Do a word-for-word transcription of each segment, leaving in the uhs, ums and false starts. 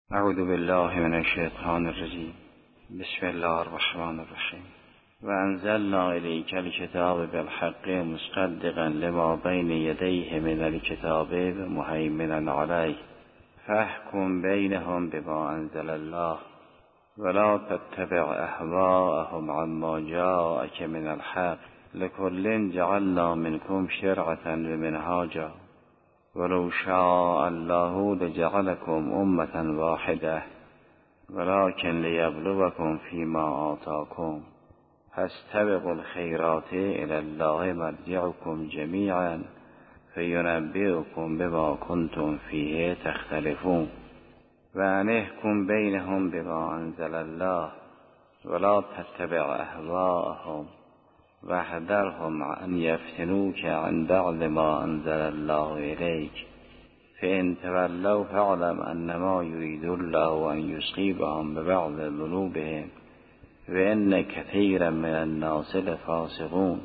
اعوذ بالله من الشیطان الرجیم. بسم الله الرحمن الرحیم. و انزلنا الیک الکتاب بالحق مصدقا لما بین یدیه من الکتاب و مهیمنا علیه فاحکم بینهم بما انزل الله ولا تتبع اهواءهم عما جاءک من الحق لكل جعلنا منكم شرعة ومنهاجا ولو شاء الله لجعلكم أمة واحدة ولكن ليبلوكم فيما آتاكم فاستبقوا الخيرات إلى الله مرجعكم جميعا فينبئكم بما كنتم فيه تختلفون وأن احكم بينهم بما أنزل الله ولا تتبع أهواءهم واحذرهم أن يفتنوك عن بعض ما أنزل الله إليك فإن تولوا فاعلم أنما يريد الله أن يصيبهم ببعض ذنوبهم وإن كثيرا من الناس لفاسقون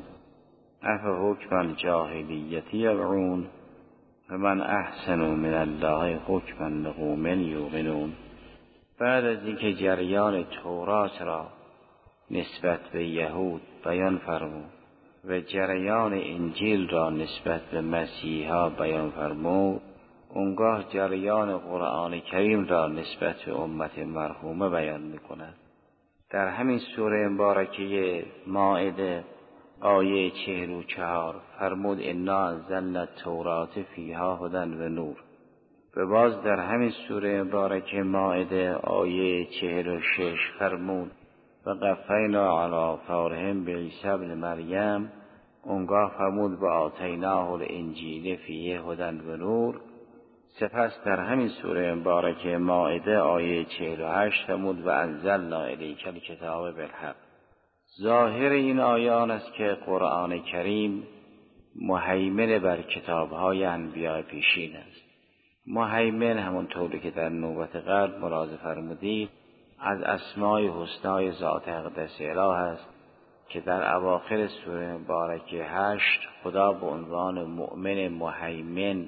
أفحكم الجاهلية يبغون فمن أحسن من الله حكما لقوم یوقنون. بعد از اینکه جریان تورات را نسبت به یهود بیان فرمود و جریان انجیل را نسبت به مسیحا بیان فرمود، اونگاه جریان قرآن کریم را نسبت به امت مرحومه بیان میکند. در همین سوره مبارکه مائده آیه چهل و چهار فرمود انا انزلنا التوراة فیها هدی و نور. و باز در همین سوره مبارکه مائده آیه چهل و شش فرمود و قفینا علی آثارهم بعیسی ابن مریم. اونگاه فرمود و آتیناه الانجیل فیه هدی و نور. سپس در همین سوره مبارکه مائده آیه چهل و هشت فرمود و انزلنا الیک الکتاب بالحق. ظاهر این آیان است که قرآن کریم مهیمن بر کتاب‌های انبیاء پیشین است. مهیمن همونطوری که در نوبت قبل ملاحظه فرمودید از اسمای حسنای ذات اقدس اله است که در اواخر سوره مبارکه هشت خدا به عنوان مؤمن مهیمن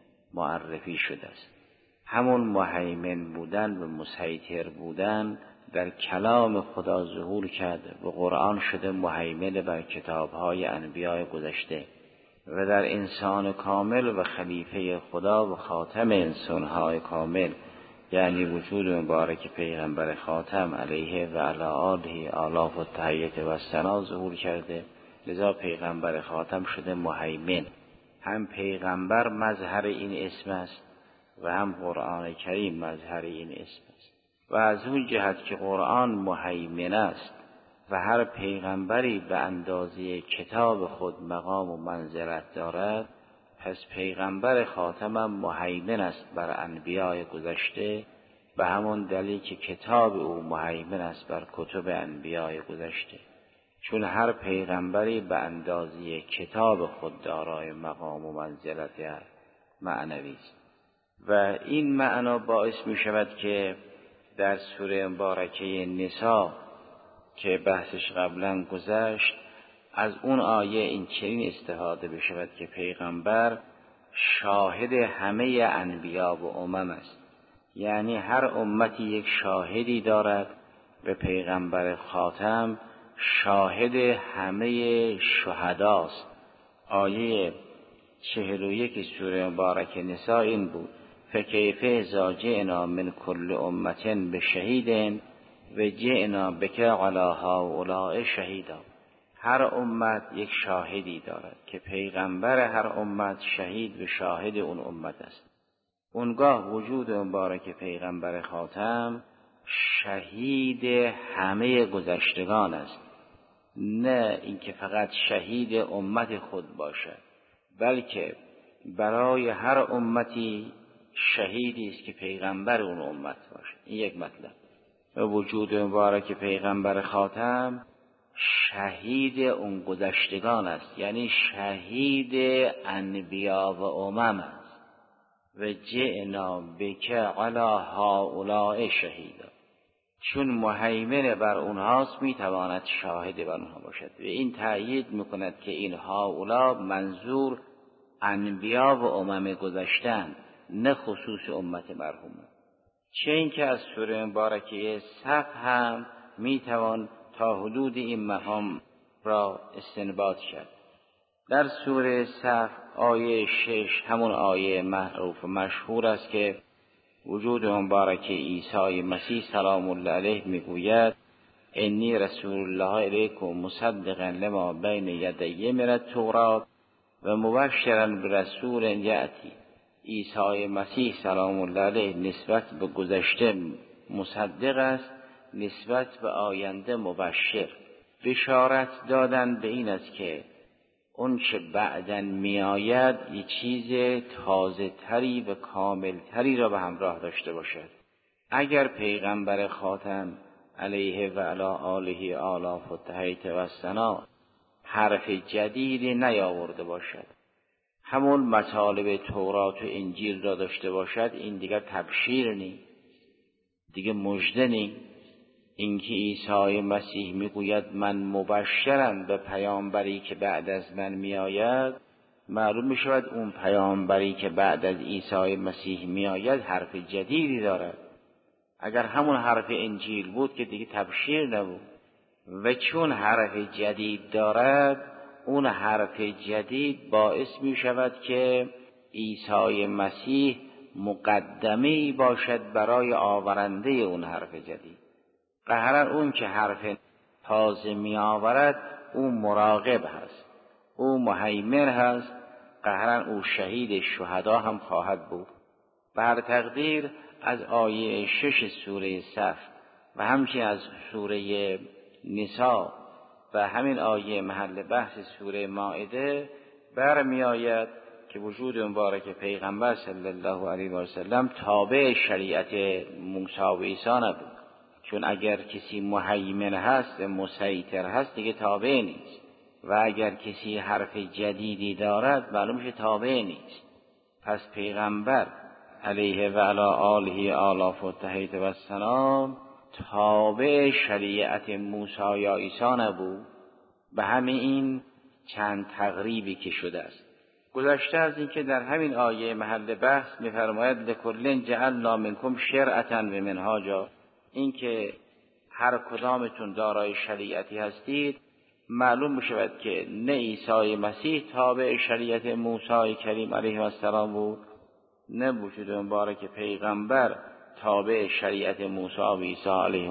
معرفی شده است. همون مهیمن بودن و مسیطر بودن در کلام خدا ظهور کرده و قرآن شده مهیمن بر کتاب‌های انبیاء گذشته و در انسان کامل و خلیفه خدا و خاتم انسان‌های کامل یعنی وجود مبارک پیغمبر خاتم علیه و علی آله آلاف و تحییت و ثنا ظهور کرده. لذا پیغمبر خاتم شده مهیمن. هم پیغمبر مظهر این اسم است و هم قرآن کریم مظهر این اسم است. و از اون جهت که قرآن مهیمن است و هر پیغمبری به اندازه کتاب خود مقام و منزلت دارد، پس پیغمبر خاتمم مهیمن است بر انبیاء گذشته به همون دلیل که کتاب او مهیمن است بر کتب انبیاء گذشته، چون هر پیغمبری به اندازه کتاب خود دارای مقام و منزلت معنوی است. و این معنا باعث می شود که در سوره مبارکه نساء که بحثش قبلا گذشت از اون آیه این چنین استفاده بشود که پیغمبر شاهد همه انبیا و امم است، یعنی هر امتی یک شاهدی دارد و پیغمبر خاتم شاهد همه شهداست. آیه چهل و یک سوره مبارکه نساء این بود فکیف اذا جئنا من کل امت بشهید و جئنا بک علی هؤلاء شهیدا. هر امت یک شاهدی دارد که پیغمبر هر امت شهید و شاهد اون امت است. اونگاه وجود مبارک پیغمبر خاتم شهید همه گذشتگان است، نه اینکه فقط شهید امت خود باشد، بلکه برای هر امتی شهیدی است که پیغمبر اون امت باشد. این یک مطلب. و وجود مبارک پیغمبر خاتم شهید اون گذشتگان است، یعنی شهید انبیا و امم است. و جئنا بک علی هؤلاء شهیدا، چون مهیمن بر اونهاست میتواند شاهد بر اونها باشد. و این تأیید میکند که این هؤلاء منظور انبیا و امم گذشتن، نه خصوص امت مرحومه. چه اینکه از سوره مبارکه صف هم میتوان تا حدود این مقام را استنباط کرد. در سوره صف آیه شش همون آیه معروف و مشهور است که وجود مبارک عیسی مسیح سلام الله علیه میگوید انی رسول الله الیکم مصدقا لما بین یدی من التوراة و مبشرا برسول یأتی. عیسی مسیح سلام الله علیه نسبت به گذشته مصدق است، نسبت به آینده مبشر. بشارت دادن به این است که اون چه بعداً می آید یه چیز تازه تری و کامل تری را به همراه داشته باشد. اگر پیغمبر خاتم علیه و علی آله آلاف و تحیت و ثنا حرف جدیدی نیاورده باشد، همون مطالب تورات و انجیل را داشته باشد، این دیگر تبشیر نی، دیگه مژده نی. اینکه عیسی مسیح میگوید من مبشرم به پیامبری که بعد از من میآید، معلوم میشود اون پیامبری که بعد از عیسی مسیح میآید حرف جدیدی دارد. اگر همون حرف انجیل بود که دیگه تبشیر نبود، و چون حرف جدید دارد اون حرف جدید باعث می شود که عیسی مسیح مقدمه‌ای باشد برای آورنده اون حرف جدید. قهرن اون که حرف تازه می آورد اون مراقب هست، او مهیمن هست، قهرن او شهید شهدا هم خواهد بود. بر تقدیر از آیه شش سوره صف و همچنین از سوره نساء و همین آیه محل بحث سوره مائده برمی آید که وجود مبارک پیغمبر صلی الله علیه و سلم تابع شریعت موسی و عیسی نبود. چون اگر کسی مهیمن هست مسیطر هست دیگه تابع نیست، و اگر کسی حرف جدیدی دارد معلوم میشه تابع نیست. پس پیغمبر علیه و علی آله آلاف و تحیت و سلام تابع شریعت موسی یا عیسی نبود. به همین این چند تقریبی که شده است. گذشته از این که در همین آیه محل بحث می‌فرماید لکل جعلنا منکم شرعة و منهاجا، این که هر کدامتون دارای شریعتی هستید، معلوم می‌شود که نه عیسی مسیح تابع شریعت موسی کریم علیه السلام بود، نه وجود مبارک پیغمبر تابع شریعت موسی و عیسی علیه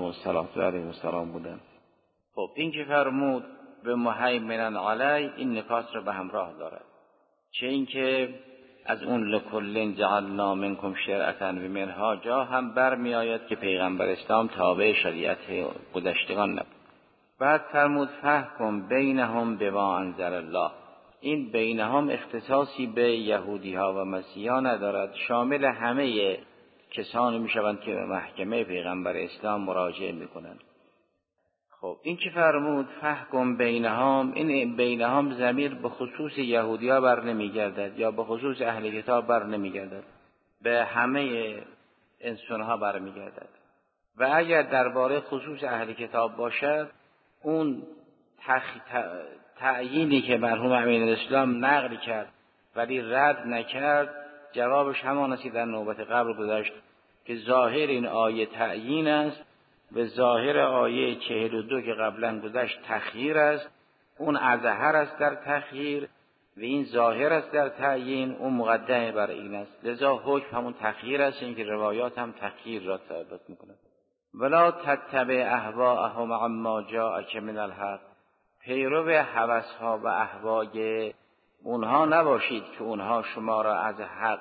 السلام بودن. خب این که فرمود به مهیمن علی، این نکات را به همراه دارد. چه این که از اون لکل جعلنا منکم شرعة و منهاجا هم برمی آید که پیغمبر اسلام تابع شریعت گذشتگان نبود. بعد فرمود فحکم بینهم بما انزل الله. این بینهم اختصاصی به یهودی ها و مسیحا ندارد، شامل همه کسانی می شوند که به محکمه پیغمبر اسلام مراجعه می کنند. خب این که فرمود فحکم بینهم، این بینهم ضمیر به خصوص یهودی ها بر نمی گردد یا به خصوص اهل کتاب بر نمی گردد، به همه انسان ها بر می گردد. و اگر درباره خصوص اهل کتاب باشد، اون تخ... تعیینی که مرحوم امین الاسلام نقل کرد ولی رد نکرد، جوابش همان است که در نوبت قبل گذاشت که ظاهر این آیه تعیین است و ظاهر آیه چهل و دو که قبلا گذشت تخییر است. اون اظهر است در تخییر و این ظاهر است در تعیین، اون مقدمه بر این است. لذا حکم همون تخییر است، این که روایات هم تخییر را ثابت می‌کند. ولا تتبع اهواءهم عما جاءک من الحق، پیرو هوس‌ها و اهوای اونها نباشید که اونها شما را از حق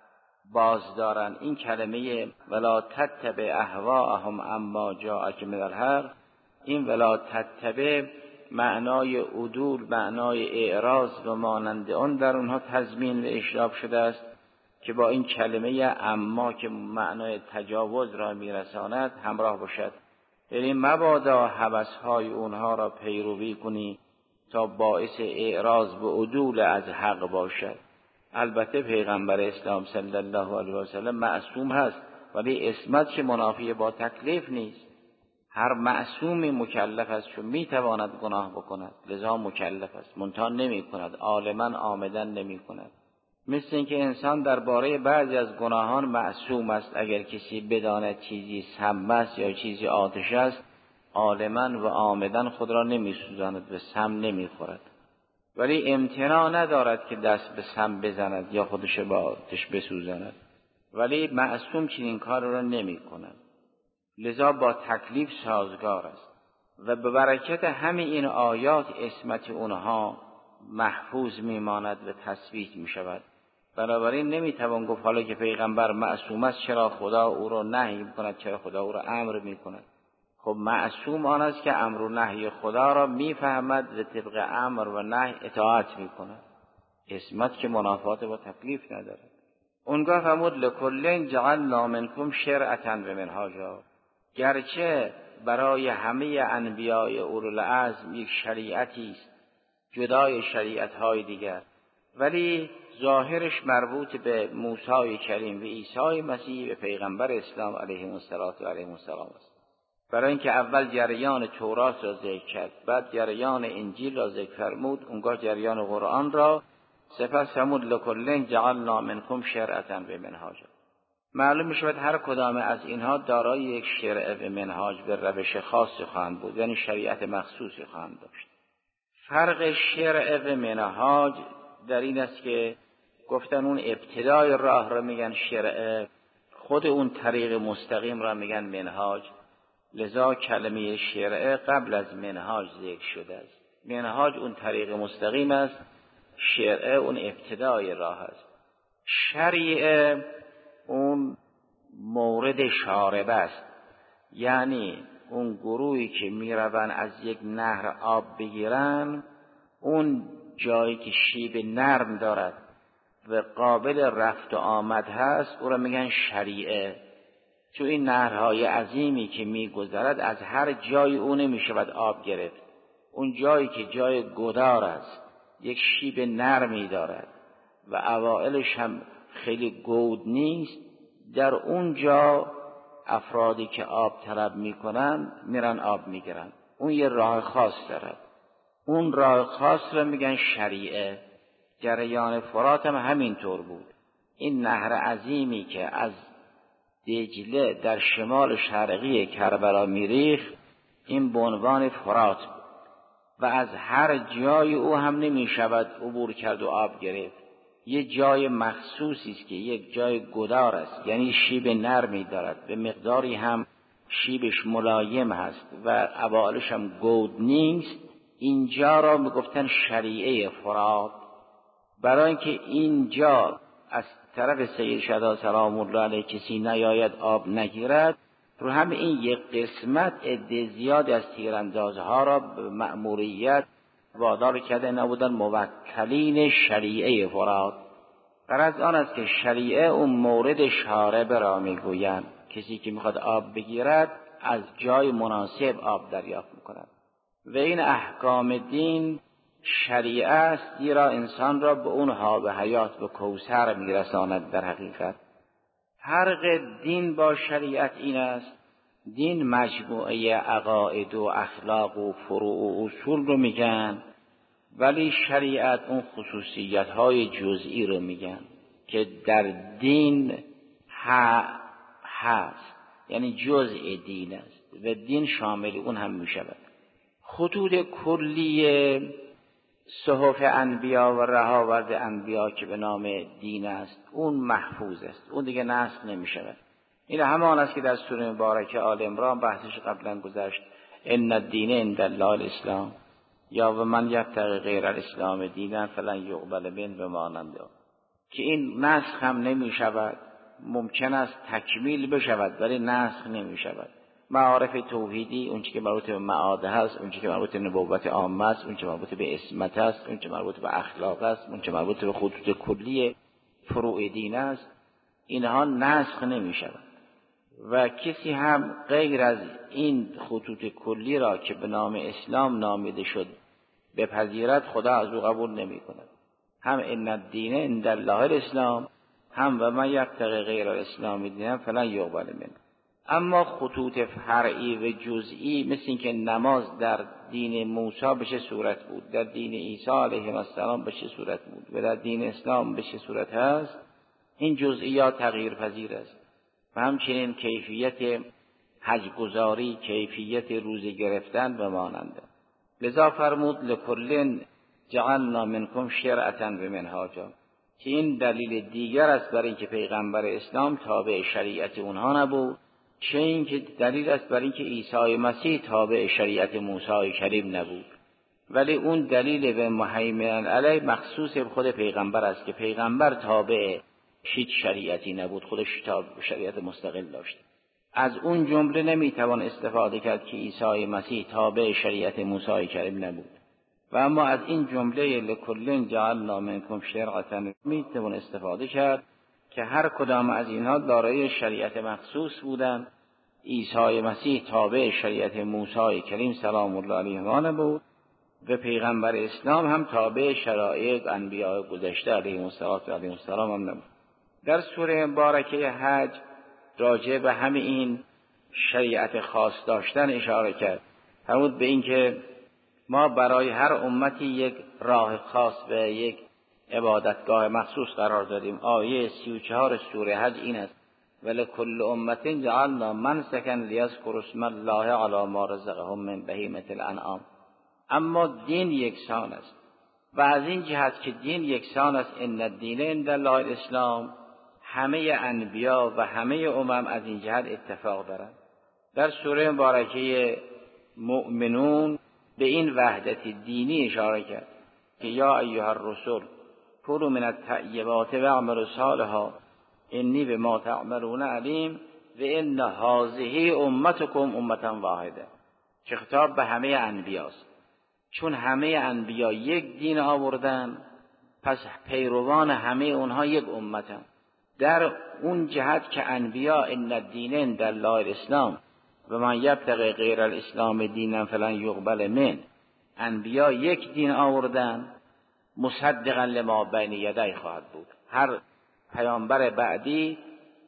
باز دارن. این کلمه ولا تتبع اهواءهم عما جاءک من الحق، این ولا تتبع معنای عدول، معنای اعراض و مانند آن در اونها تضمین و اشراب شده است که با این کلمه اما که معنای تجاوز را میرساند همراه باشد. یعنی مبادا هوس‌های اونها را پیروی کنی تا باعث اعراض به عدول از حق باشد. البته پیغمبر اسلام صلی الله علیه و سلم معصوم هست، ولی عصمت که منافی با تکلیف نیست. هر معصومی مکلف است چون میتواند گناه بکند، لذا مکلف است، منتها نمی کند، عالما عامدا نمی کند. مثل اینکه انسان درباره بعضی از گناهان معصوم است، اگر کسی بداند چیزی سم است یا چیزی آتش است، عالماً و عامداً خود را نمی‌سوزاند و سم نمی‌خورد، ولی امتناع ندارد که دست به سم بزند یا خودش با آتش بسوزاند، ولی معصوم چنین کار را نمی‌کند، لذا با تکلیف سازگار است و به برکت همین این آیات عصمت اونها محفوظ میماند و تثبیت میشود. بنابراین نمیتوان گفت حالا که پیغمبر معصوم است چرا خدا او را نهی میکند، چرا خدا او را امر میکند. خب معصوم آن است که امر و نهی خدا را میفهمد و طبق امر و نهی اطاعت میکند. عصمت که منافات با تکلیف ندارد. اونگاه فرمود لکل جعلنا منکم شرعة و منهاجا، گرچه برای همه انبیاء اولوالعزم یک شریعتی است جدای شریعت‌های دیگر، ولی ظاهرش مربوط به موسی کریم و عیسی مسیح و پیغمبر اسلام علیهم الصلوة و علیهم السلام است. برای اینکه اول جریان تورات را ذکر کرد، بعد جریان انجیل را ذکر فرمود، اونگاه جریان قرآن را، سپس فرمود لکل جعلنا منکم شرعة و منهاجا. معلوم میشود هر کدام از اینها دارای یک شرع و منهاج به روش خاصی خواهند بود، یعنی شریعت مخصوصی خواهند داشت. فرق شرع و منهاج در این است که گفتن اون ابتدای راه را میگن شرع، خود اون طریق مستقیم را میگن منهاج، لذا کلمه شرع قبل از منهاج ذکر شده است. منهاج اون طریق مستقیم است، شرع اون ابتدای راه است. شریعه اون مورد شارب است، یعنی اون گروهی که میرون از یک نهر آب بگیرن، اون جایی که شیب نرم دارد و قابل رفت و آمد هست او را میگن شریعه. تو این نهرهای عظیمی که میگذرد از هر جای او نمیشود آب گرفت. اون جایی که جای گدار است، یک شیب نرمی دارد و اوائلش هم خیلی گود نیست، در اون جا افرادی که آب طلب میکنن میرن آب میگیرن. اون یه راه خاص دارد، اون راه خاص رو میگن شریعه. جریان فرات هم همینطور بود. این نهر عظیمی که از دجله در شمال شرقی کربلا میریخت، این به عنوان فرات بود و از هر جای او هم نمیشود عبور کرد و آب گرفت. یه جای مخصوصی است که یک جای گدار است، یعنی شیب نرمی دارد، به مقداری هم شیبش ملایم هست و اوائلش هم گود نیست. اینجا را میگفتن شریعه فرات، برای اینکه اینجا از طرف سید شهدا سلام الله علیه کسی نیاید آب نگیرد، رو هم این یک قسمت عده زیاد از تیراندازها را به مأموریت وادار کرده نبودن موکلین شریعه فرات. غرض آن است که شریعه اون مورد شارب را میگویند، کسی که میخواد آب بگیرد از جای مناسب آب دریافت میکند و این احکام دین شریعه است، زیرا انسان را به اون حاب حیات به کوثر میرساند. در حقیقت فرق دین با شریعت این است، دین مجموعه عقاید و اخلاق و فروع و اصول رو میگن، ولی شریعت اون خصوصیت های جزئی رو میگن که در دین هست، یعنی جزء دین است و دین شامل اون هم میشود. خطوط کلی صحف انبیا و رهاورد انبیا که به نام دین است، اون محفوظ است، اون دیگه نسخ نمیشود. این همان است که در سوره مبارکه آل عمران بحثش قبلا گذشت، ان الدین عند الله الاسلام، یا و من یبتغی غیر الاسلام دینا فلن یقبل منه و ماننده، که این نسخ هم نمی شود. ممکن است تکمیل بشود ولی نسخ نمی شود. معارف توحیدی، اون چی که مربوط به معاد هست، اون چی که مربوط به نبوت عامه است، اون چی مربوط به عصمت است، اون چی مربوط به اخلاق است، اون چی مربوط به خطوط کلی فروع دین است، اینها نسخ نمی شود و کسی هم غیر از این خطوط کلی را که به نام اسلام نامیده شد بپذیرد، خدا از او قبول نمی کند. هم ان الدین عند الله الاسلام، هم و من یبتغی غیر الاسلام دینا فلن یقبل منه. اما خطوط فرعی و جزئی مثل این که نماز در دین موسی به چه صورت بود، در دین عیسی علیه السلام به چه صورت بود و در دین اسلام به چه صورت هست، این جزئیات تغییر پذیر است. و همچنین کیفیت حج گزاری، کیفیت روزه گرفتن و ماننده. لذا فرمود لکل جعلنا منکم شرعة و منهاجا، که این دلیل دیگر است برای اینکه پیغمبر اسلام تابع شریعت اونها نبود، چه این که دلیل است برای اینکه عیسی مسیح تابع شریعت موسی کریم نبود. ولی اون دلیل به مهیمن علی مخصوص به خود پیغمبر است که پیغمبر تابع هیچ شریعتی نبود، خودش تابع شریعت مستقل داشت. از اون جمله نمیتوان استفاده کرد که عیسی مسیح تابع شریعت موسی کریم نبود. و اما از این جمله لکل جعلنا منکم شرعة میتوان استفاده کرد که هر کدام از اینها دارای شریعت مخصوص بودند. عیسی مسیح تابع شریعت موسی کریم سلام الله علیه نبود و پیغمبر اسلام هم تابع شرایع انبیاء گذشته علیهم السلام هم نبود. در سوره مبارکه حج راجع به همه این شریعت خاص داشتن اشاره کرد. فرمود به این که ما برای هر امتی یک راه خاص و یک عبادتگاه مخصوص قرار دادیم. آیه سی و چهار سوره حج این است: ولکل امت جعلنا منسکا لیذکروا اسم الله علی ما رزقهم من بهیمة الانعام. اما دین یکسان است و از این جهت که دین یکسان است، ان الدین عند الله الاسلام، همه انبیا و همه امم از این جهت اتفاق دارند. در سوره مبارکه مؤمنون به این وحدت دینی اشاره کرد که یا ایها الرسل کلوا من الطیبات واعملوا صالحا انی بما تعملون علیم و ان هذه امتکم امة واحده، که خطاب به همه انبیاست. چون همه انبیا یک دین آوردن، پس پیروان همه اونها یک امتن. در اون جهت که انبیا ان الدین عند الله الاسلام و من یبتغی غیر الاسلام دینا فلن یقبل منه، انبیا یک دین آوردن، مصدقا لما بین یدی خواهد بود. هر پیامبر بعدی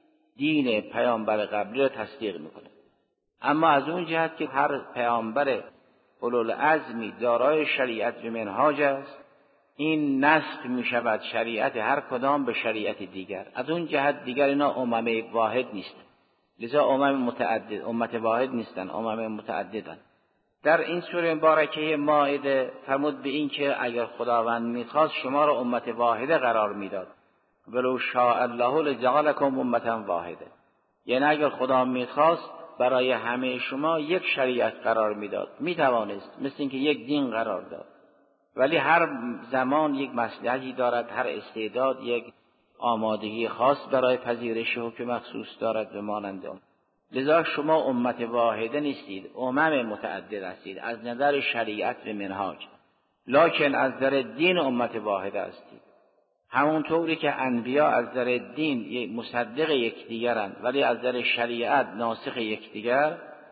دین پیامبر قبلی را تصدیق میکنه. اما از اون جهت که هر پیامبر اولوالعزمی دارای شریعت و منهاج است، این نسخ می شود شریعت هر کدام به شریعت دیگر. از اون جهت دیگر اینا امم واحد نیست، لذا امم متعدد، امت واحد نیستن، امم متعددن. در این سوره مبارکه مائده فرمود به این که اگر خداوند میخواست شما را امت واحده قرار میداد، ولو شاء الله لجعلکم امة واحده، یعنی اگر خدا میخواست برای همه شما یک شریعت قرار میداد، میتوانست مثل اینکه یک دین قرار داد. ولی هر زمان یک مصلحتی دارد، هر استعداد یک آمادگی خاص برای پذیرش حکم مخصوص دارد و مانند آن. لذا شما امت واحده نیستید، امم متعدد هستید از نظر شریعت و منهاج، لکن از نظر دین امت واحده هستید. همونطوری که انبیا از نظر دین مصدق یکدیگرند ولی از نظر شریعت ناسخ یکدیگر،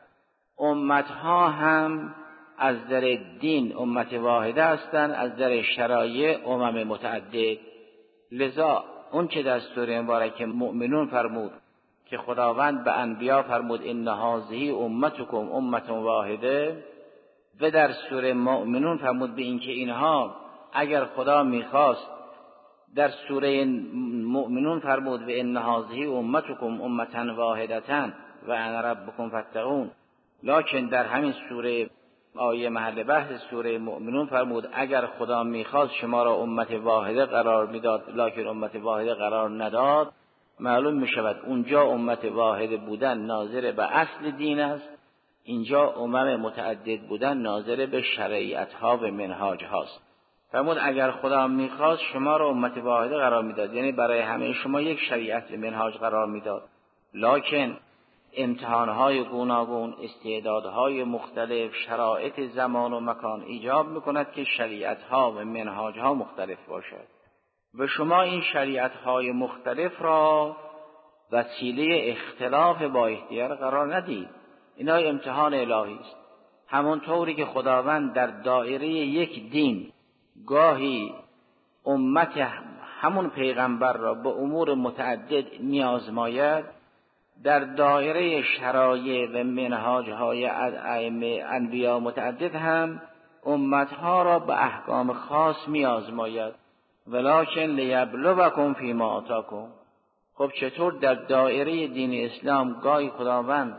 امتها هم از نظر دین امت واحده هستند، از نظر شرایع امم متعدد. لذا اون که در سوره مبارکه مؤمنون فرمود که خداوند به انبیا فرمود ان هذه امتکم امة واحده، و در سوره مؤمنون فرمود به این که اینها اگر خدا میخواست، در سوره مؤمنون فرمود و ان هذه امتکم امة واحدة و انا ربکم فاتقون، لکن در همین سوره آیه محل بحث سوره مؤمنون فرمود اگر خدا میخواست شما را امت واحده قرار میداد، لکن امت واحده قرار نداد. معلوم میشود اونجا امت واحده بودن ناظر به اصل دین است، اینجا امم متعدد بودن ناظر به شریعت ها و منهاج هاست. فرمود اگر خدا میخواست شما را امت واحده قرار میداد، یعنی برای همه شما یک شریعت و منهاج قرار میداد، لکن امتحانهای گوناگون، استعدادهای مختلف، شرایط زمان و مکان ایجاب میکند که شریعتها و منهاجها مختلف باشد و شما این شریعتهای مختلف را وسیله اختلاف با یکدیگر قرار ندید. اینا امتحان الهی است. همونطوری که خداوند در دایره یک دین گاهی امت همون پیغمبر را به امور متعدد میازماید، در دایره شرایع و منهاج‌های ائمه انبیا متعدد هم امتها را به احکام خاص می‌آزماید. ولکن لیبلوکم فیما آتاکم. خب چطور در دایره دین اسلام گاهی خداوند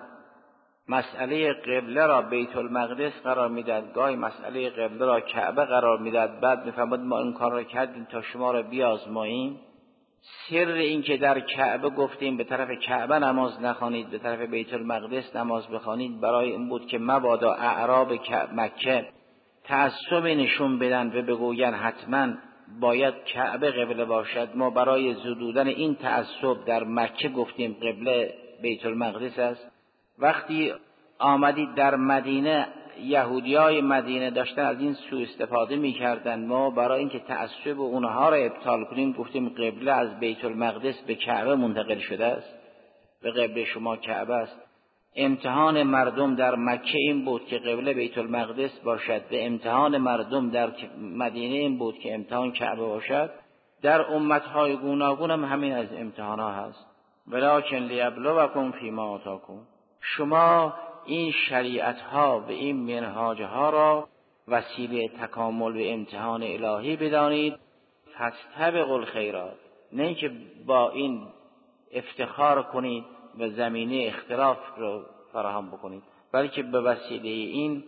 مسئله قبله را بیت المقدس قرار میداد، گاهی مسئله قبله را کعبه قرار میداد، بعد میفرماد ما این کار را کردیم تا شما را بیازماییم. سر این که در کعبه گفتیم به طرف کعبه نماز نخوانید، به طرف بیت المقدس نماز بخوانید، برای این بود که مبادا اعراب مکه تعصب نشون بدن و بگوین حتما باید کعبه قبله باشد. ما برای زدودن این تعصب در مکه گفتیم قبله بیت المقدس است. وقتی آمدید در مدینه، یهودیای مدینه داشتن از این سوء استفاده می‌کردند. ما برای اینکه تعصب اونها را ابطال کنیم گفتیم قبله از بیت المقدس به کعبه منتقل شده است، به قبله شما کعبه است. امتحان مردم در مکه این بود که قبله بیت المقدس باشد، و امتحان مردم در مدینه این بود که امتحان کعبه باشد. در امت‌های گوناگون هم همین از امتحان‌ها هست. ولکن لیبلوکم فیما آتاکم. شما این شریعت‌ها و این منهاج‌ها را وسیله تکامل و امتحان الهی بدانید. فاستبقوا الخیرات، نه اینکه با این افتخار کنید و زمینه اختلاف رو فراهم بکنید، بلکه به وسیله این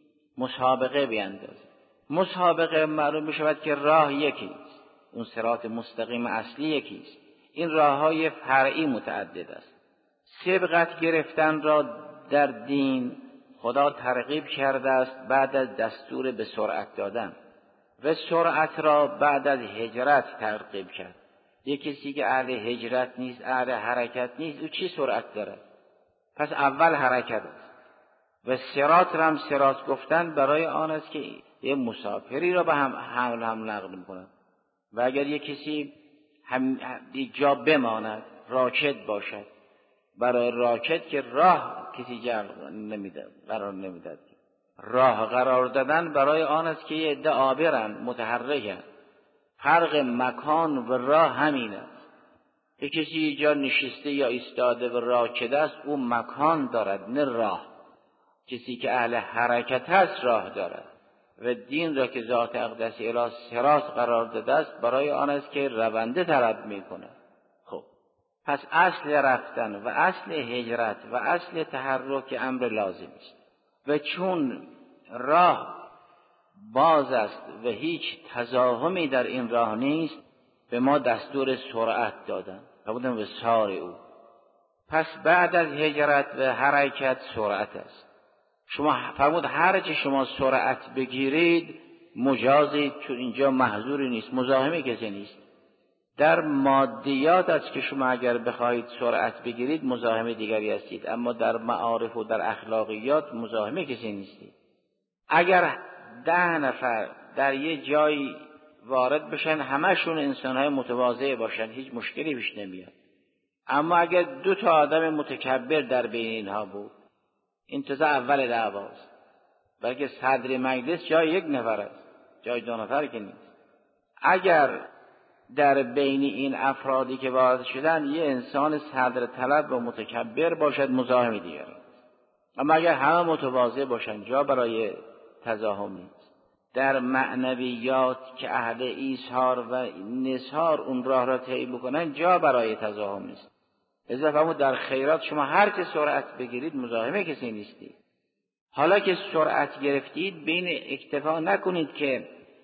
مسابقه بیندازید. مسابقه معلوم بشود که راه یکیست، اون صراط مستقیم اصلی یکیست. این راه‌های فرعی متعدد است. سبقت گرفتن را در دین خدا ترغیب کرده است بعد از دستور به سرعت دادن، و سرعت را بعد از هجرت ترغیب کرد. یک کسی که اهل هجرت نیست، اهل حرکت نیست، او چی سرعت دارد؟ پس اول حرکت است. و صراط را هم صراط گفتن برای آن است که یه مسافری را به هم حمل هم نقل می‌کند. و اگر یک کسی هم جا بماند، راکد باشد، برای راکد که راه کسی جا نمیده، قرار نمیداد. راه قرار دادن برای آن است که یه عده عابرن، متحرکن. فرق مکان و راه همین است. یک کسی جا نشسته یا ایستاده و راکد است، او مکان دارد نه راه. کسی که اهل حرکت است راه دارد. و دین را که ذات اقدس الی صراط قرار داده است برای آن است که رونده طلب میکنه. خب پس اصل رفتن و اصل هجرت و اصل تحرک امر لازم است. و چون راه باز است و هیچ تزاحمی در این راه نیست، به ما دستور سرعت دادن و بودن به سار او. پس بعد از هجرت و حرکت سرعت است. شما فرمود هر چه شما سرعت بگیرید مجازید، چون اینجا محظوری نیست، مزاحم کسی نیست. در مادیات است که شما اگر بخواهید سرعت بگیرید مزاحم دیگری هستید، اما در معارف و در اخلاقیات مزاحم کسی نیستید. اگر ده نفر در یه جایی وارد بشن همشون انسان‌های متواضع باشن هیچ مشکلی پیش نمیاد. اما اگر دو تا آدم متکبر در بین اینها بود، این تازه اول دعواست. بلکه صدر مجلس جای یک نفر است، جای دو نفر که نیست. اگر در بین این افرادی که وارد شدن یه انسان صدر طلب و متکبر باشد مزاحم دیگر است. اما اگر همه متواضع باشن جا برای تزاحم نیست. در معنویات که اهل ایثار و نثار اون راه را طی بکنن جا برای تزاحم نیست. لذا فرمود در خیرات شما هر چه سرعت بگیرید مزاحم کسی نیستید. حالا که سرعت گرفتید بین اکتفا نکنید که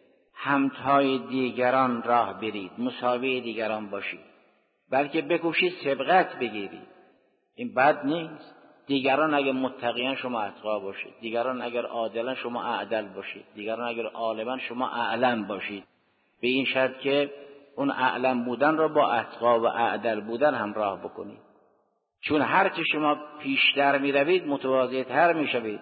همتای دیگران راه برید، مساوی دیگران باشید، بلکه بکوشید سبقت بگیرید. این بد نیست. دیگران اگر متقیان شما اتقا باشید، دیگران اگر عادلان شما اعدل باشید، دیگران اگر عالمان شما اعلم باشید، به این شرط که اون اعلم بودن را با اتقا و اعدل بودن همراه بکنید. چون هرچه شما پیشتر می روید متواضع‌تر می شوید.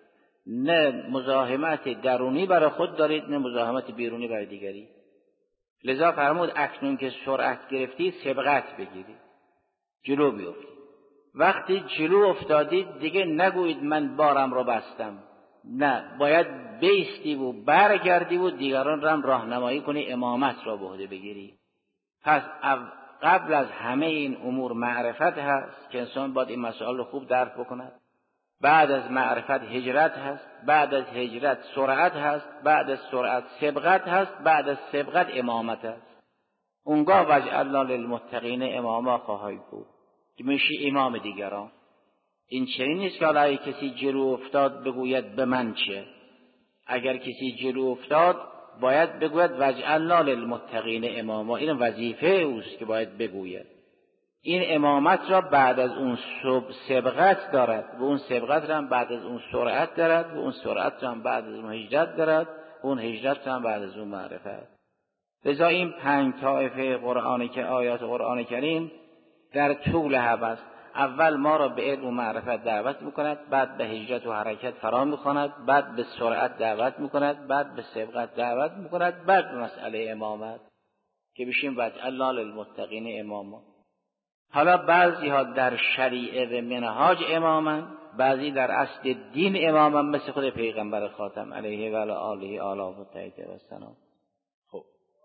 نه مزاحمت درونی برای خود دارید نه مزاحمت بیرونی برای دیگری. لذا فرمود اکنون که سرعت گرفتید سبقت بگیرید، جلو بیفتید. وقتی جلو افتادید دیگه نگویید من بارم رو بستم، نه، باید بیستی و برگردی و دیگران را راهنمایی کنی، امامت را به عهده بگیری. پس قبل از همه این امور معرفت هست که انسان باید این مسائل رو خوب درک بکند. بعد از معرفت هجرت هست، بعد از هجرت سرعت هست، بعد از سرعت سبقت هست، بعد از سبقت امامت هست. اونگاه وجعلنا للمتقین اماما خواهی بود که میشه امام دیگران. این چنین نیست که حالا کسی جلو افتاد بگوید به من چه. اگر کسی جلو افتاد باید بگوید وجعلنا للمتقین اماما. این وظیفه اوست که باید بگوید. این امامت را بعد از اون سبقت دارد و اون سبقت را هم بعد از اون سرعت دارد و اون سرعت را هم بعد از اون هجرت دارد و اون هجرت را هم بعد از اون معرفت. لذا این پنج طایفه قرآن که آیات قرآن کریم در طول هوس اول ما را به علم و معرفت دعوت میکند، بعد به هجرت و حرکت فرا میخواند، بعد به سرعت دعوت میکند، بعد به سبقت دعوت میکند، بعد به مسئله امامت که بشیم وجعلنا للمتقین اماما. حالا بعضی ها در شریعه و منهاج امامن، بعضی در اصل دین امامن، مثل خود پیغمبر خاتم علیه و آله آله و طیبه و سلام. خب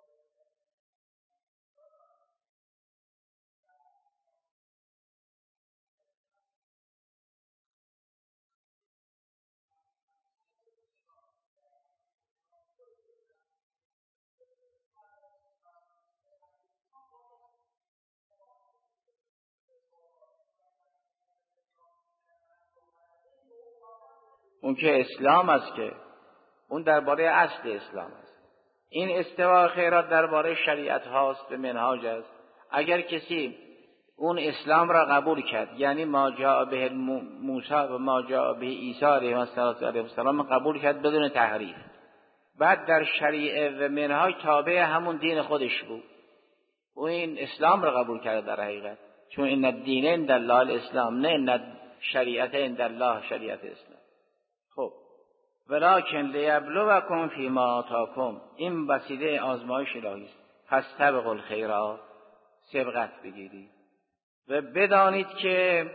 اون که اسلام است، که اون درباره اصل اسلام است. این استواء خیرات درباره شریعت هاست و منهاج است. اگر کسی اون اسلام را قبول کرد، یعنی ما جاء به موسی و ما جاء به عیسی علیه السلام قبول کرد بدون تحریف، بعد در شریعه و منهاج تابع همون دین خودش بود، و این اسلام را قبول کرد در حقیقت، چون این الدین عند الله الاسلام، نه این شریعت عند الله شریعت اسلام. خب ولکن لیبلوکم فیما آتاکم، این وسیله آزمایش الهی است. فاستبقوا الخیرات، سبقت بگیرید و بدانید که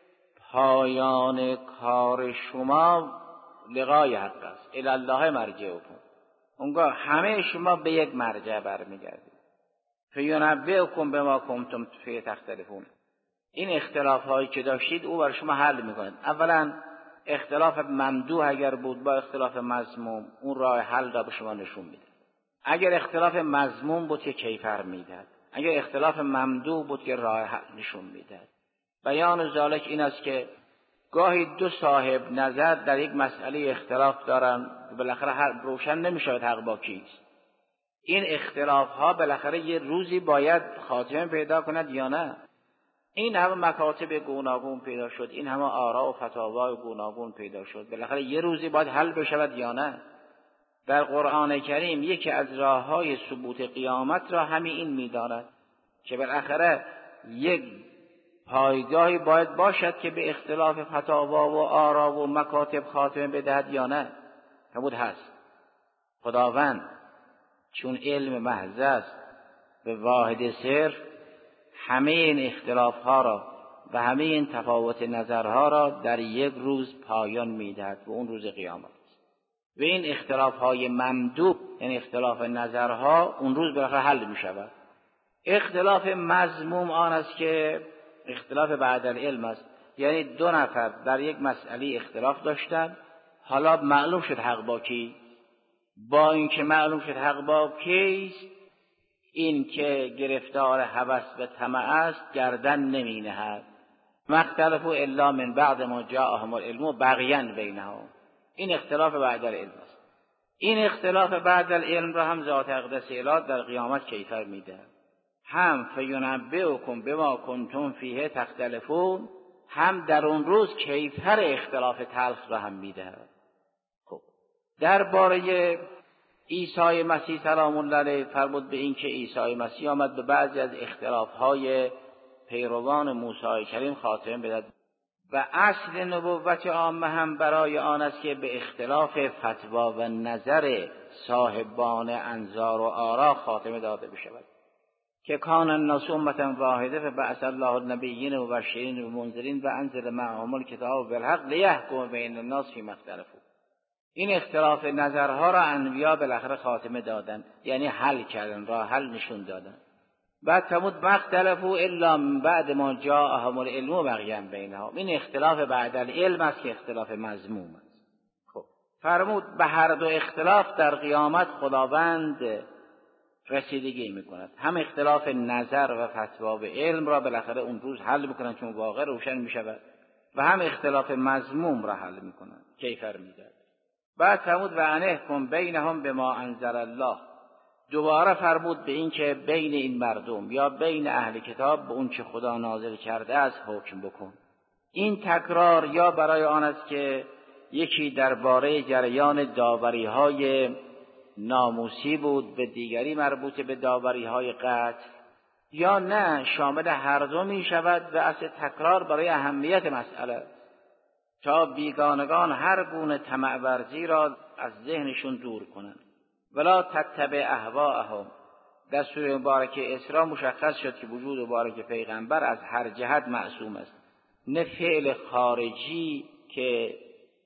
پایان کار شما لقای حق است. الی الله مرجعکم، اونگاه همه شما به یک مرجع برمیگردید. فینبئکم بما کنتم فیه تختلفون، این اختلاف هایی که داشتید او بر شما حل میکنه. اولا اختلاف ممدوح اگر بود با اختلاف مذموم، اون راه حل را به شما نشون میده. اگر اختلاف مذموم بود که کیفر میداد، اگر اختلاف ممدوح بود که راه حل نشون میداد. بیان ذالک این است که گاهی دو صاحب نظر در یک مسئله اختلاف دارن، بالاخره هر روشن نمیشود حق با کیست. این اختلاف ها بالاخره یه روزی باید خاتمه پیدا کند یا نه. این همه مکاتب گوناگون پیدا شد، این همه آرا و فتاوای گوناگون پیدا شد، بالاخره یه روزی باید حل بشود یا نه. در قرآن کریم یکی از راههای ثبوت قیامت را همین این می‌داند که بالاخره یک پایگاهی باید باشد که به اختلاف فتاوا و آرا و مکاتب خاتمه بدهد یا نه. همون هست. خداوند چون علم محض است به واحد صرف، همه این اختلاف ها را و همه این تفاوت نظرها را در یک روز پایان میدهد و اون روز قیامت است. و این اختلاف های ممدوح، یعنی اختلاف نظرها، اون روز بالاخره حل می شود. اختلاف مذموم آن است که اختلاف بعد العلم است، یعنی دو نفر در یک مسئله اختلاف داشتند، حالا معلوم شد حق با کی. با اینکه معلوم شد حق با کیست، این که گرفتار هوس و طمع است گردن نمی نهد. مختلفو الا من بعد ما جاءهم العلم بغیا بینهم، این اختلاف بعد العلم است. این اختلاف بعد العلم را هم ذات اقدس الهی در قیامت کیفر میده. هم فینبئکم بما کنتم فیه تختلفون، هم در اون روز کیفر اختلاف تلخ را هم میده. خب درباره عیسی مسیح سلام الله علیه فرمود به این که عیسی مسیح آمد به بعضی از اختلاف‌های پیروان موسی کریم خاتمه بدهد و اصل نبوت عامه هم برای آن است که به اختلاف فتوا و نظر صاحبان انظار و آرا خاتمه داده بشود. که کان الناس امة واحده فبعث الله النبیین و مبشرین و منذرین و انزل معهم الکتاب بالحق لیحکم بین الناس فیما اختلفوا. این اختلاف نظرها را انبیا بالاخره خاتمه دادن، یعنی حل کردن، راه حل نشون دادن. بعد فرمود مختلفوا الا من بعد ما جاءهم العلم بغیا بینهم. این اختلاف بعد العلم است که اختلاف مذموم است. خب فرمود به هر دو اختلاف در قیامت خداوند رسیدگی میکند. هم اختلاف نظر و فتوا و علم را بالاخره اون روز حل میکنند چون واقع روشن میشود، و هم اختلاف مذموم را حل میکنند، کیفر میدهد. بعد فرمود و انحکم بینهم بما انزل الله. دوباره فرمود به این که بین این مردم یا بین اهل کتاب به اون چه خدا نازل کرده است حکم بکن. این تکرار یا برای آن است که یکی درباره جریان داوری های ناموسی بود، به دیگری مربوط به داوری های قتل، یا نه شامل هر دو می شود و اصل تکرار برای اهمیت مسئله تا بیگانگان هر گونه طمع ورزی را از ذهنشون دور کنند. ولا تتبع اهواءهم. در سوره مبارکه اسراء مشخص شد که وجود مبارک پیغمبر از هر جهت معصوم است، نه فعل خارجی که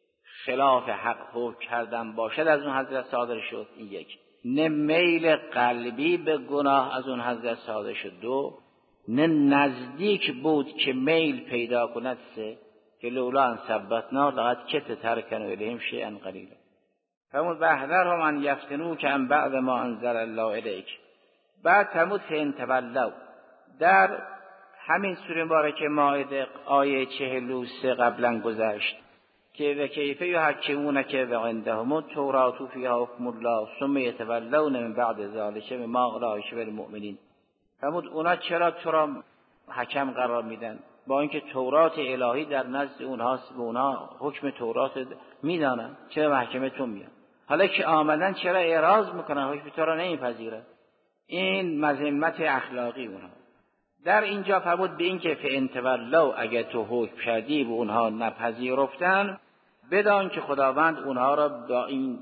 خلاف حق حکم کردن باشد از اون حضرت صادر شد، این یک، نه میل قلبی به گناه از اون حضرت صادر شد، دو، نه نزدیک بود که میل پیدا کند، سه، که لولا ان ثبتنا لقد کدت ترکن الیهم شیئا قلیلا. فرمود واحذرهم ان یفتنوک عن بعد ما انزل الله الیک. بعد فرمود فان تولوا. در همین سوره مبارکه مائده آیه چهل و سه قبلا گذشت که و کیف یحکمونک و عندهم التوراة فیها حکم الله ثم یتولون من بعد ذلک بما اولئک بالمؤمنین. فرمود اونا چرا تو را حکم قرار میدن با اینکه تورات الهی در نزد اونهاست، به اونها حکم تورات میدانن، چرا محکمه تو میان؟ حالا که آمدن چرا اعراض میکنن، حکم تو را نمیپذیرن؟ این مذمت اخلاقی اونها. در اینجا فرمود به این که فان تولوا، اگر تو حکم کردی به اونها نپذیرفتن، بدان که خداوند اونها را با این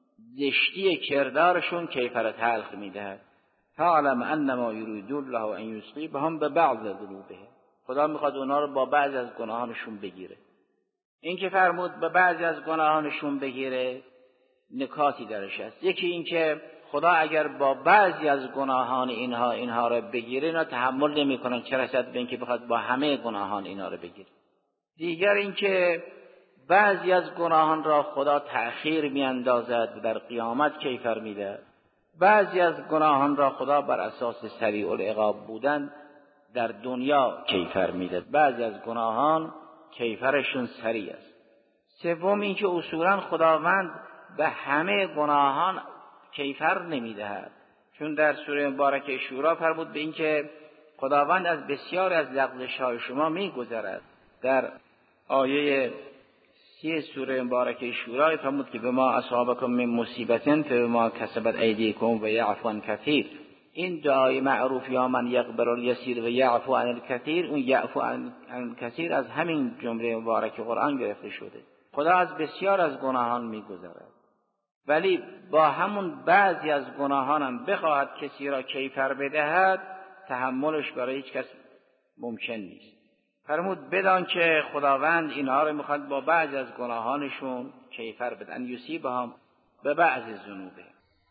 زشتی کردارشون کیفر تلخ میدهد. فاعلم انما یرید الله ان یصیبهم ببعض ذنوبهم. خدا میخواد اونها رو با بعضی از گناهانشون بگیره. این که فرمود به بعضی از گناهانشون بگیره نکاتی درش است. یکی این که خدا اگر با بعضی از گناهان اینها اینها را بگیره، اینا تحمل نمیکنن، چه رسد به اینکه بخواد با همه گناهان اینا را بگیره. دیگر این که بعضی از گناهان را خدا تأخیر میاندازد و در قیامت کیفر میده. بعضی از گناهان را خدا بر اساس سریع العقاب بودن در دنیا کیفر میده. بعضی از گناهان کیفرشون سریع است. سوم این که اصولا خداوند به همه گناهان کیفر نمیدهد، چون در سوره مبارکه شورا فرمود به این که خداوند از بسیار از لغزش‌های شما میگذرد. در آیه سی سوره مبارکه شورا فرمود که بما اصابکم من مصیبت فبما کسبت ایدیکم و یعفو عن کثیر. این دعای معروف یا من یقبل الیسیر و یعفو عن الکثیر، اون یعفو عن الکثیر از همین جمله مبارک قرآن گرفته شده. خدا از بسیار از گناهان میگذرد، ولی با همون بعضی از گناهان هم بخواهد کسی را کیفر بدهد، تحملش برای هیچ کس ممکن نیست. فرمود بدان که خداوند اینها رو میخواد با بعضی از گناهانشون کیفر بدن، یصیبهم به بعضی ذنوبه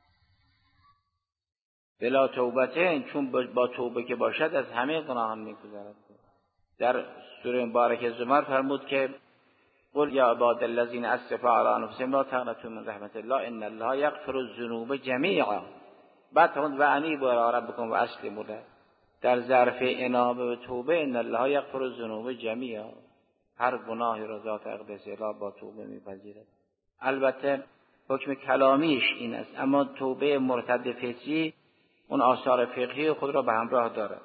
بلا توبتین، چون با توبه که باشد از همه گناهان میگذرد. در سوره مبارکه زمر فرمود که قل یا عباد الذین اسرفوا علی انفسهم لا تقنطوا من رحمت الله ان الله یغفر الذنوب جمیعا. بعد فرمود و انیبوا الی ربکم و اسلموا له. در ظرف انابه و توبه ان الله یغفر الذنوب جمیعا، هر گناهی را ذات اقدس اله با توبه میپذیرد. البته حکم کلامیش این است، اما توبه مرتد فطری اون آثار فقهی خود را به همراه دارد.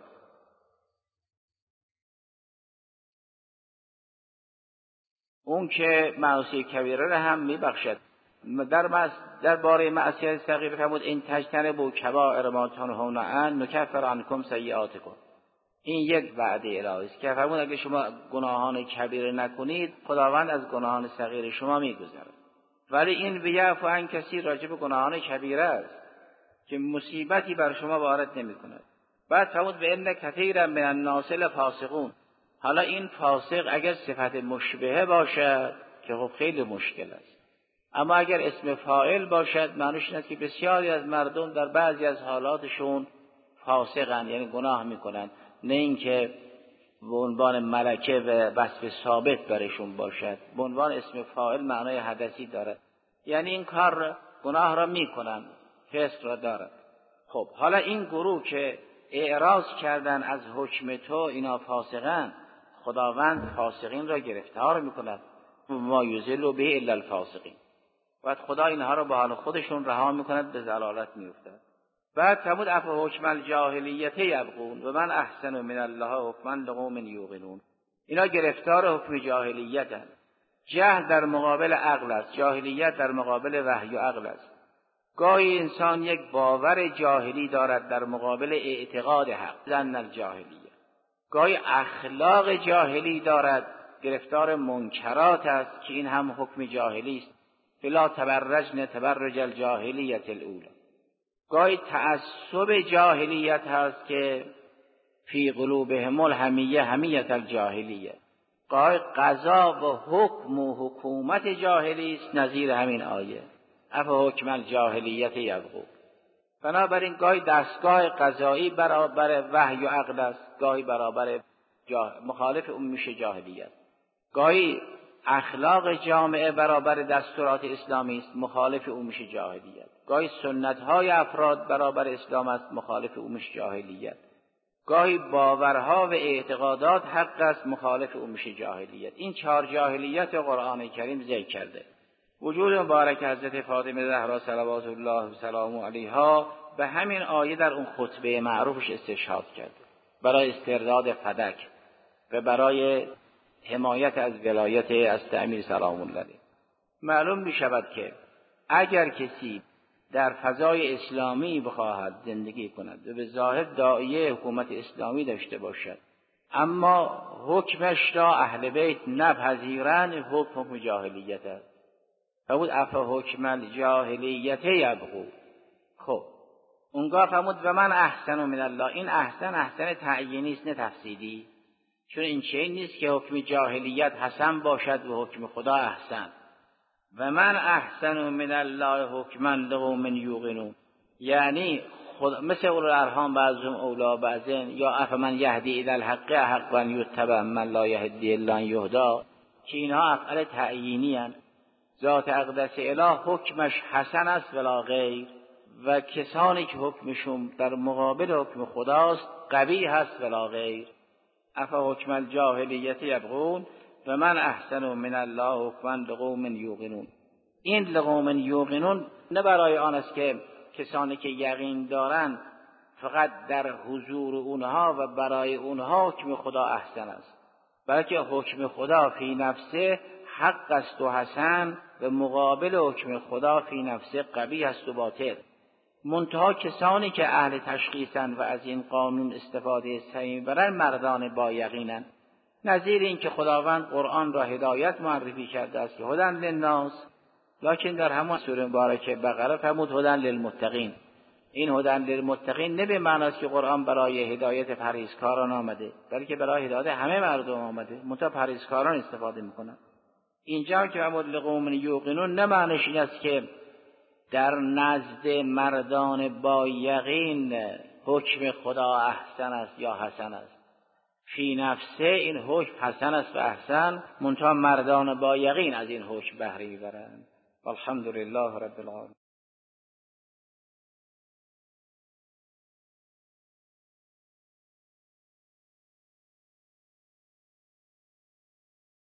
اون که معاصی کبیره را هم میبخشد. در مس در باره معصیت صغیر فرمود این تجتنبوا کبائر ما تنهون عنه نکفر عنکم سیئاتکم. این یک وعده الهی است که فرمود اگه شما گناهان کبیره نکنید خداوند از گناهان صغیر شما میگذرد. ولی این بیعفو عن کثیر راجع به گناهان کبیره است که مصیبتی بر شما وارد نمیکند. بعد فرمود به ان کثیرا من الناس لفاسقون. حالا این فاسق اگر صفت مشبهه باشد که خب خیلی مشکل است، اما اگر اسم فاعل باشد معنیش این است که بسیاری از مردم در بعضی از حالاتشون فاسقن یعنی گناه میکنن، نه اینکه به عنوان ملکه و وصف ثابت برشون باشد. به عنوان اسم فاعل معنای حدثی دارد، یعنی این کار گناه را میکنن، فسق را دارد. خب حالا این گروه که اعراض کردن از حکم تو اینا فاسقن، خداوند فاسقین را گرفتار میکند. ما یضل به الا الفاسقین. بعد خدا اینها را به حال خودشون رها میکند، به ضلالت میافتند. بعد فرمود اف حکم الجاهلیت یبغون و من احسن من الله حکما لقوم یوقنون. اینا گرفتار حکم جاهلیتند. جهل در مقابل عقل است، جاهلیت در مقابل وحی و عقل است. گاهی انسان یک باور جاهلی دارد در مقابل اعتقاد حق، ظن الجاهلیه. گاهی اخلاق جاهلی دارد، گرفتار منکرات است که این هم حکم جاهلی است. فلا تبرجن تبرج الجاهلیت الاولی. گاهی تعصب جاهلیت هست که فی قلوبهم الحمیه حمیت الجاهلیه. گاهی قضا و حکم و حکومت جاهلی است، نظیر همین آیه اف حکم الجاهلیت یبغون. بنابراین گاهی دستگاه قضایی برابر وحی و عقل است، گاهی برابر جاه... مخالف اون میشه جاهلیت. گاهی اخلاق جامعه برابر دستورات اسلامی است، مخالف اون میشه جاهلیت. گاهی سنت های افراد برابر اسلام است، مخالف اون میشه جاهلیت. گاهی باورها و اعتقادات حق است، مخالف اون میشه جاهلیت. این چهار جاهلیت قرآن کریم ذکر کرده. وجود مبارک حضرت فاطمه زهرا صلوات الله و سلام علیها به همین آیه در اون خطبه معروفش استشهاد کرد، برای استرداد فدک و برای حمایت از ولایت از امیر سلام الله علیه. معلوم می شود که اگر کسی در فضای اسلامی بخواهد زندگی کند و به ظاهر داعیه حکومت اسلامی داشته باشد، اما حکمش را اهل بیت نپذیرند، حکم حکم جاهلیت است. فرمود اف حکم الجاهلیت یبغون. خب اونگاه فرمود و من احسن من الله. این احسن احسن تعیینی است نه تفصیلی، چون این چنین نیست که حکم جاهلیت حسن باشد و حکم خدا احسن. و من احسن من الله حکما لقوم یوقنون، یعنی خود مثل اولو الارحام بعضهم اولی بعضین، یا افمن یهدی الی الحق حقا یتبع من لا یهدی الا یهدا، که اینها افعال تعیینی اند. ذات اقدس اله حکمش حسن است ولا غیر، و کسانی که حکمشون در مقابل حکم خداست قبیح است ولا غیر. اف حکم الجاهلیت یبغون و من احسن من الله حکما لقوم یوقنون. این لقوم یوقنون نه برای آن است که کسانی که یقین دارند فقط در حضور اونها و برای اونها حکم خدا احسن است، بلکه حکم خدا فی نفسه حق است و حسن و مقابل حکم خدا فی نفسه قبیح است و باطل. منتها کسانی که اهل تشخیصند و از این قانون استفاده صحیح برن مردان با یقینند. نظیر این که خداوند قرآن را هدایت معرفی کرده است که هدن للناس، لکن در همون سوره مبارکه بقره فرمود هدن للمتقین. این هدن للمتقین نه به معنی است که قرآن برای هدایت پرهیزکاران آمده، بلکه برای هدایت همه مردم آمده، منتها پرهیزکاران استفاده میکنند. اینجا که فرمود لقوم یوقنون نه معنیش این است که در نزد مردان با یقین حکم خدا احسن است یا حسن است. فی نفسه این حکم حسن است و احسن، منتها مردان با یقین از این حکم بهره میبرند. والحمد لله رب العالمین.